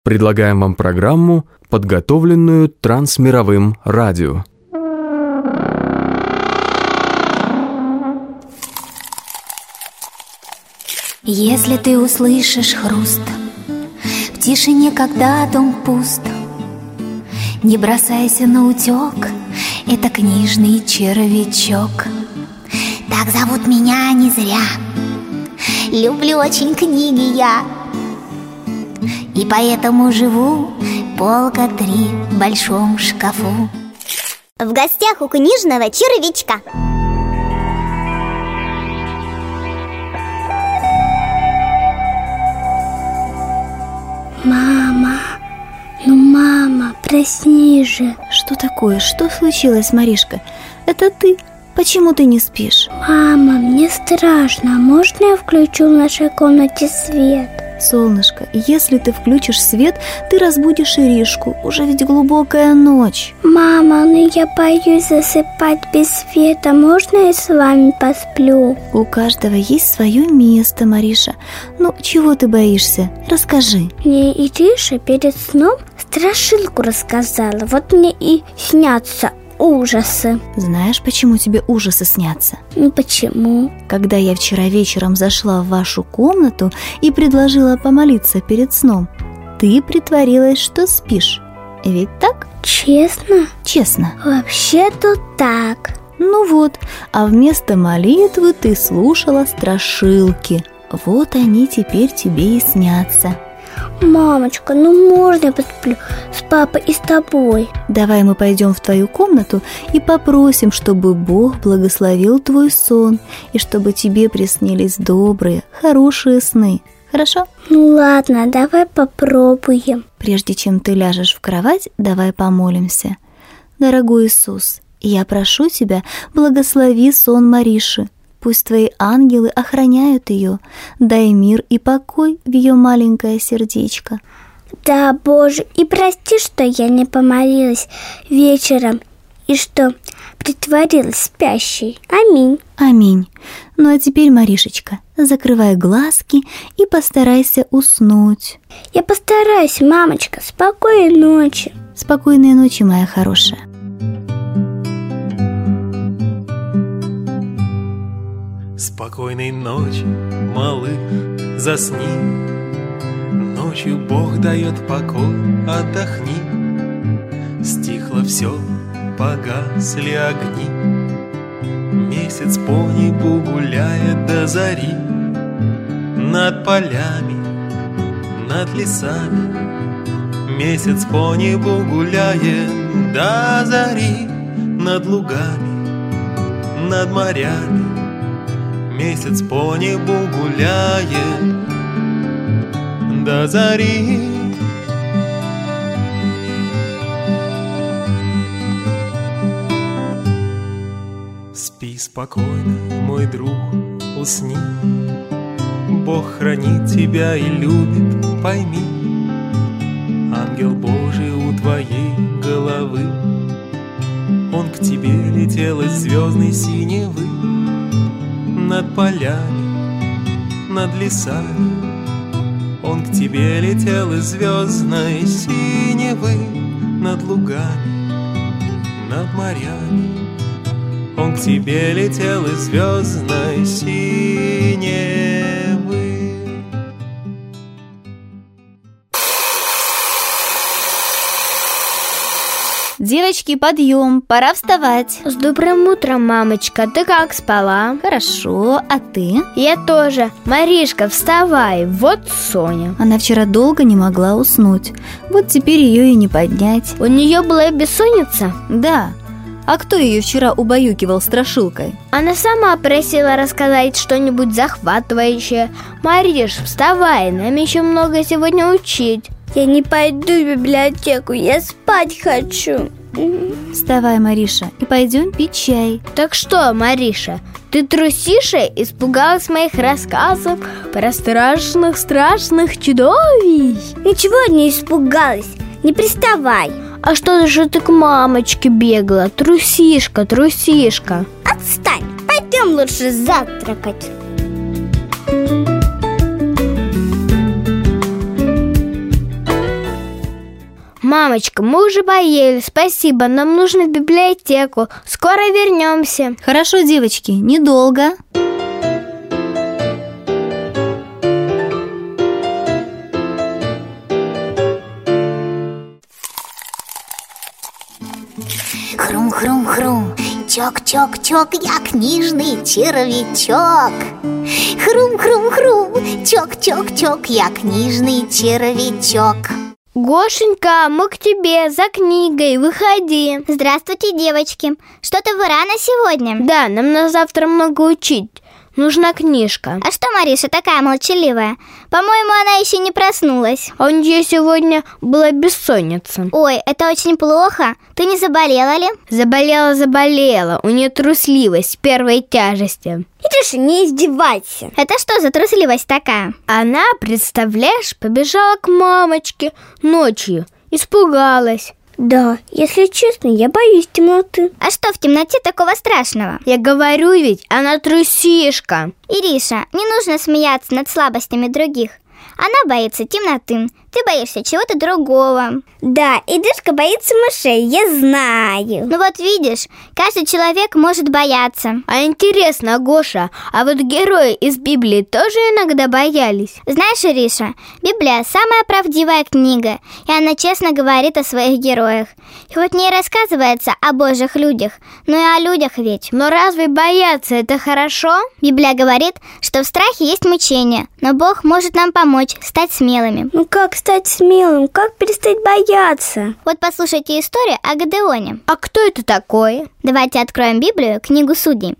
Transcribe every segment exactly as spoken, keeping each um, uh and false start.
Предлагаем вам программу, подготовленную Трансмировым радио. Если ты услышишь хруст в тишине, когда дом пуст, не бросайся на утек, это книжный червячок. Так зовут меня не зря, люблю очень книги я, и поэтому живу полка три в большом шкафу. В гостях у книжного червячка. Мама, ну мама, проснись же. Что такое? Что случилось, Маришка? Это ты? Почему ты не спишь? Мама, мне страшно. Можно я включу в нашей комнате свет? Солнышко, если ты включишь свет, ты разбудишь Иришку. Уже ведь глубокая ночь. Мама, ну я боюсь засыпать без света. Можно я с вами посплю? У каждого есть свое место, Мариша. Ну, чего ты боишься? Расскажи. Мне Ириша перед сном страшилку рассказала. Вот мне и снятся ужасы. Знаешь, почему тебе ужасы снятся? Ну почему? Когда я вчера вечером зашла в вашу комнату и предложила помолиться перед сном, ты притворилась, что спишь. Ведь так? Честно? Честно. Вообще-то так. Ну вот, а вместо молитвы ты слушала страшилки. Вот они теперь тебе и снятся. Мамочка, ну можно я посплю с папой и с тобой? Давай мы пойдем в твою комнату и попросим, чтобы Бог благословил твой сон, и чтобы тебе приснились добрые, хорошие сны. Хорошо? Ну ладно, давай попробуем. Прежде чем ты ляжешь в кровать, давай помолимся. Дорогой Иисус, я прошу тебя, благослови сон Мариши. Пусть твои ангелы охраняют ее. Дай мир и покой в ее маленькое сердечко. Да, Боже, и прости, что я не помолилась вечером и что притворилась спящей. Аминь. Аминь. Ну а теперь, Маришечка, закрывай глазки и постарайся уснуть. Я постараюсь, мамочка. Спокойной ночи. Спокойной ночи, моя хорошая. Спокойной ночи, малыш, засни. Ночью Бог дает покой, отдохни. Стихло все, погасли огни. Месяц по небу гуляет до зари. Над полями, над лесами. Месяц по небу гуляет до зари. Над лугами, над морями. Месяц по небу гуляет до зари. Спи спокойно, мой друг, усни. Бог хранит тебя и любит, пойми. Ангел Божий у твоей головы. Он к тебе летел из звездной синевы. Над полями, над лесами. Он к тебе летел из звездной синевы. Над лугами, над морями. Он к тебе летел из звездной синевы. Девочки, подъем, пора вставать. С добрым утром, мамочка, ты как, спала? Хорошо, а ты? Я тоже. Маришка, вставай, вот Соня. Она вчера долго не могла уснуть. Вот теперь ее и не поднять. У нее была бессонница? Да. А кто ее вчера убаюкивал страшилкой? Она сама просила рассказать что-нибудь захватывающее. Мариш, вставай, нам еще много сегодня учить. Я не пойду в библиотеку, я спать хочу. Вставай, Мариша, и пойдем пить чай. Так что, Мариша, ты трусиша испугалась моих рассказов про страшных-страшных чудовищ? Ничего не испугалась, не приставай. А что же ты к мамочке бегала? Трусишка, трусишка. Отстань, пойдем лучше завтракать. Мамочка, мы уже поели, спасибо, нам нужно в библиотеку. Скоро вернемся. Хорошо, девочки, недолго. Хрум-хрум-хрум, чок-чок-чок, я книжный червячок. Хрум-хрум-хрум, чок-чок-чок, я книжный червячок. Гошенька, мы к тебе за книгой, выходи. Здравствуйте, девочки. Что-то вы рано сегодня. Да, нам на завтра много учить. Нужна книжка. А что Мариша такая молчаливая? По-моему, она еще не проснулась. А у нее сегодня была бессонница. Ой, это очень плохо. Ты не заболела ли? Заболела-заболела. У нее трусливость первой тяжести. Ириша, не издевайся. Это что за трусливость такая? Она, представляешь, побежала к мамочке ночью. Испугалась. Да, если честно, я боюсь темноты. А что в темноте такого страшного? Я говорю ведь, она трусишка. Ириша, не нужно смеяться над слабостями других. Она боится темноты, ты боишься чего-то другого. Да, Иришка боится мышей, я знаю. Ну вот видишь, каждый человек может бояться. А интересно, Гоша, а вот герои из Библии тоже иногда боялись? Знаешь, Ириша, Библия самая правдивая книга, и она честно говорит о своих героях. И хоть в ней рассказывается о божьих людях, но и о людях ведь. Но разве бояться это хорошо? Библия говорит, что в страхе есть мучение, но Бог может нам помочь стать смелыми. Ну как стать смелым? Как перестать бояться? Вот послушайте историю о Гедеоне. А кто это такой? Давайте откроем Библию, книгу Судей.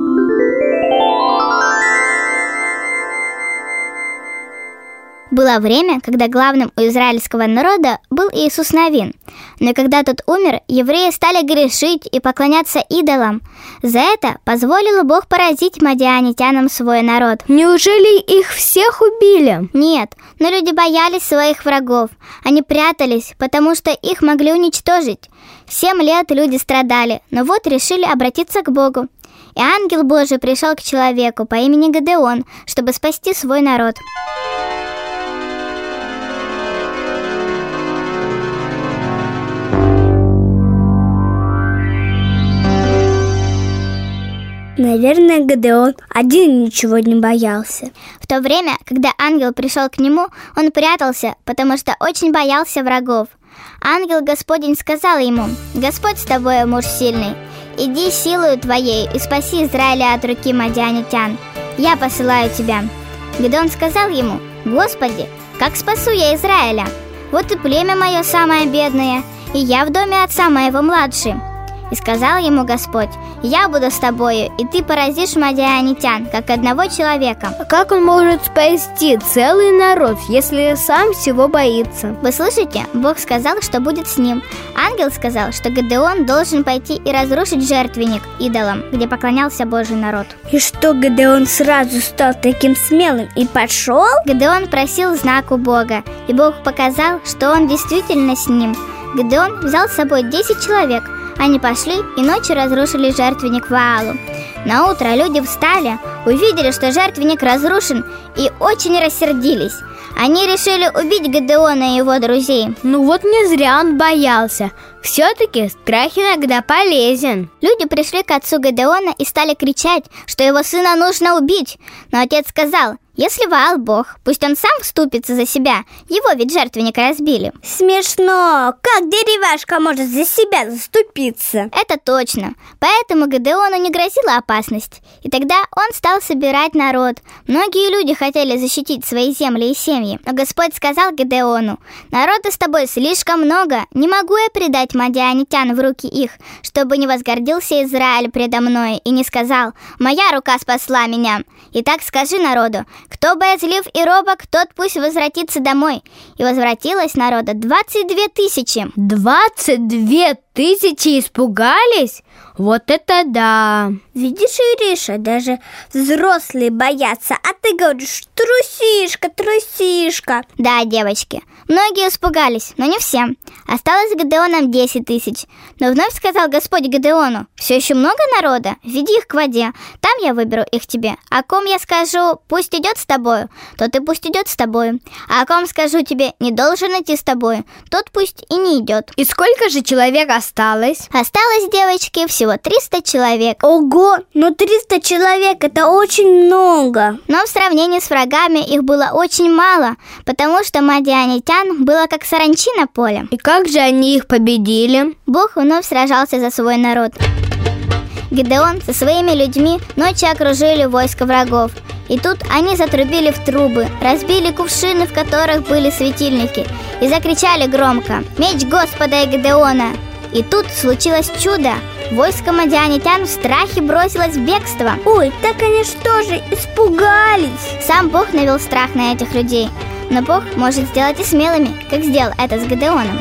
Было время, когда главным у израильского народа был Иисус Навин. Но когда тот умер, евреи стали грешить и поклоняться идолам. За это позволил Бог поразить мадианитянам свой народ. Неужели их всех убили? Нет, но люди боялись своих врагов. Они прятались, потому что их могли уничтожить. Семь лет люди страдали, но вот решили обратиться к Богу. И ангел Божий пришел к человеку по имени Гедеон, чтобы спасти свой народ. Наверное, Гедеон один ничего не боялся. В то время, когда ангел пришел к нему, он прятался, потому что очень боялся врагов. Ангел Господень сказал ему: «Господь с тобой, муж сильный, иди силою твоей и спаси Израиля от руки мадианитян. Я посылаю тебя». Гедеон сказал ему: «Господи, как спасу я Израиля? Вот и племя мое самое бедное, и я в доме отца моего младший». И сказал ему Господь: «Я буду с тобою, и ты поразишь мадианитян, как одного человека». А как он может спасти целый народ, если сам всего боится? Вы слышите? Бог сказал, что будет с ним. Ангел сказал, что Гедеон должен пойти и разрушить жертвенник идолам, где поклонялся Божий народ. И что, Гедеон сразу стал таким смелым и пошел? Гедеон просил знак у Бога, и Бог показал, что он действительно с ним. Гедеон взял с собой десять человек. Они пошли и ночью разрушили жертвенник Ваалу. Наутро люди встали, увидели, что жертвенник разрушен, и очень рассердились. Они решили убить Гедеона и его друзей. Ну вот не зря он боялся. Все-таки страх иногда полезен. Люди пришли к отцу Гедеона и стали кричать, что его сына нужно убить. Но отец сказал: «Если Ваал Бог, пусть он сам вступится за себя. Его ведь жертвенник разбили». Смешно. Как деревяшка может за себя заступиться? Это точно. Поэтому Гедеону не грозила опасность. И тогда он стал собирать народ. Многие люди хотели защитить свои земли и семьи. Но Господь сказал Гедеону: «Народа с тобой слишком много. Не могу я предать мадианитян в руки их, чтобы не возгордился Израиль предо мной и не сказал: моя рука спасла меня. Итак, скажи народу: кто боязлив и робок, тот пусть возвратится домой». И возвратилось народа двадцать две тысячи. Двадцать две тысячи испугались? Вот это да! Видишь, Ириша, даже взрослые боятся, а ты говоришь: трусишка, трусишка. Да, девочки, многие испугались, но не все. Осталось Гедеоном десять тысяч. Но вновь сказал Господь Гедеону: «Все еще много народа? Веди их к воде, там я выберу их тебе. О ком я скажу, пусть идет с тобою, тот и пусть идет с тобою. А о ком скажу тебе, не должен идти с тобою, тот пусть и не идет». И сколько же человек осталось? Осталось, девочки, всего триста человек. Ого, но триста человек — это очень много. Но в сравнении с врагами их было очень мало, потому что мадианитян было как саранчи на поле. И как же они их победили? Бог вновь сражался за свой народ. Гедеон со своими людьми ночью окружили войско врагов. И тут они затрубили в трубы, разбили кувшины, в которых были светильники, и закричали громко: «Меч Господа и Гедеона!» И тут случилось чудо. Войско мадианитян в страхе бросилось в бегство. Ой, так они что же, испугались? Сам Бог навел страх на этих людей. Но Бог может сделать и смелыми, как сделал это с Гедеоном.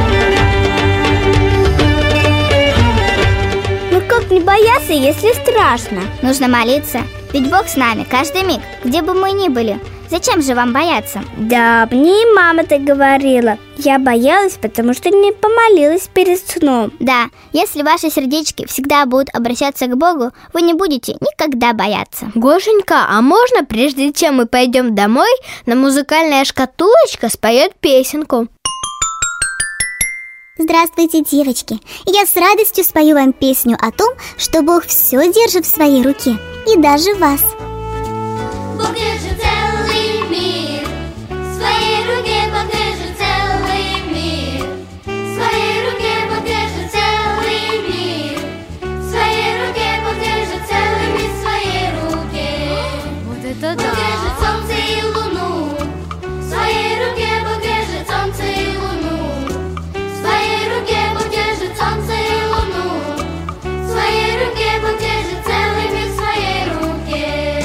Ну как не бояться, если страшно? Нужно молиться, ведь Бог с нами каждый миг, где бы мы ни были. Зачем же вам бояться? Да, мне и мама так говорила. Я боялась, потому что не помолилась перед сном. Да, если ваши сердечки всегда будут обращаться к Богу, вы не будете никогда бояться. Гошенька, а можно, прежде чем мы пойдем домой, на музыкальная шкатулочка споет песенку? Здравствуйте, девочки! Я с радостью спою вам песню о том, что Бог все держит в своей руке, и даже вас. Бог держит целый мир, в своей руке Бог держит целый мир, в своей руке Бог держит целый мир, в своей руке Бог держит целый мир, в своей руке. Вот это Бог держит солнце и луну, в своей руке Бог держит солнце и луну, в своей руке Бог держит солнце и луну, в своей руке Бог держит целый мир, в своей руке.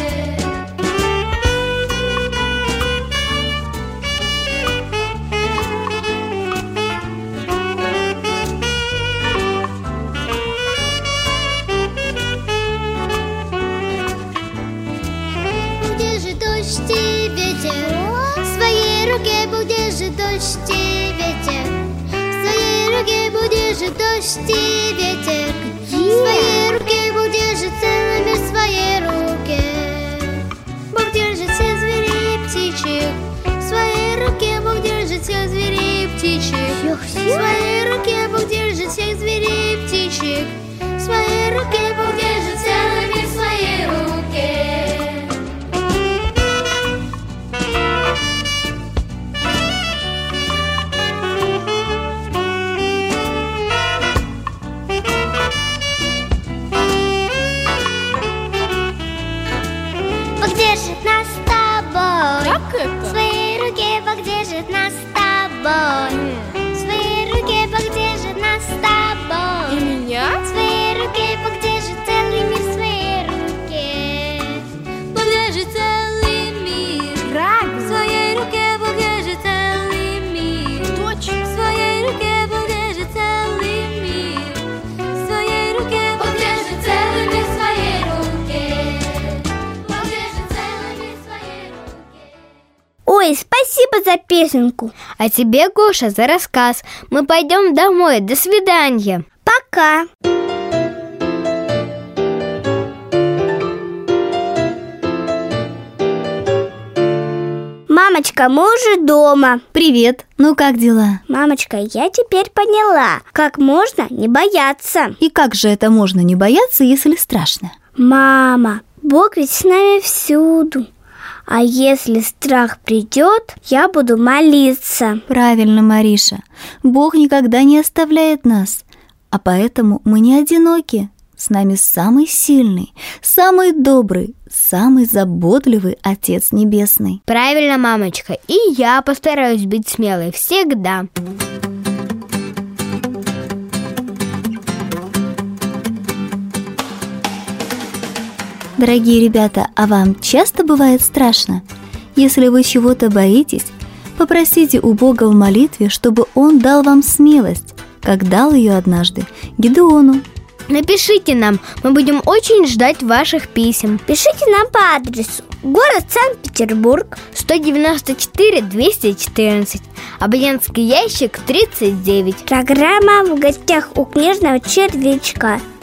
Дождь и ветер, в своей руке Бог держит дождь и ветер, в своей руке Бог держит дождь и ветер, в своей руке Бог держит целый мир, в своей руке. Бог держит всех зверей и птичек, в своей руке Бог держит всех зверей и птичек, в своей руке Бог держит всех зверей и птичек, в своей руке Бог держит целый мир, в своей руке. Бог держит нас с тобой. Как это? В своей руке Бог держит нас с тобой. В своей руке Бог держит нас с тобой. И меня? В своей руке Бог держит целый мир, в своей руке. Бог держит целый мир. Правильно. В своей руке Бог держит целый мир. Точно. В своей руке Бог держит целый мир. В своей руке Бог держит целый мир, в своей руке. Бог держит целый мир, в своей руке. Ой, спасибо за песенку. А тебе, Гоша, за рассказ. Мы пойдем домой. До свидания. Пока. Мамочка, мы уже дома. Привет, ну как дела? Мамочка, я теперь поняла, как можно не бояться. И как же это можно не бояться, если страшно? Мама, Бог ведь с нами всюду. А если страх придет, я буду молиться. Правильно, Мариша, Бог никогда не оставляет нас, а поэтому мы не одиноки. С нами самый сильный, самый добрый, самый заботливый Отец Небесный. Правильно, мамочка. И я постараюсь быть смелой всегда. Дорогие ребята, а вам часто бывает страшно? Если вы чего-то боитесь, попросите у Бога в молитве, чтобы Он дал вам смелость, как дал ее однажды Гедеону. Напишите нам, мы будем очень ждать ваших писем. Пишите нам по адресу: город Санкт-Петербург, сто девяносто четыре двести четырнадцать, абонентский ящик тридцать девять. Программа «В гостях у книжного червячка».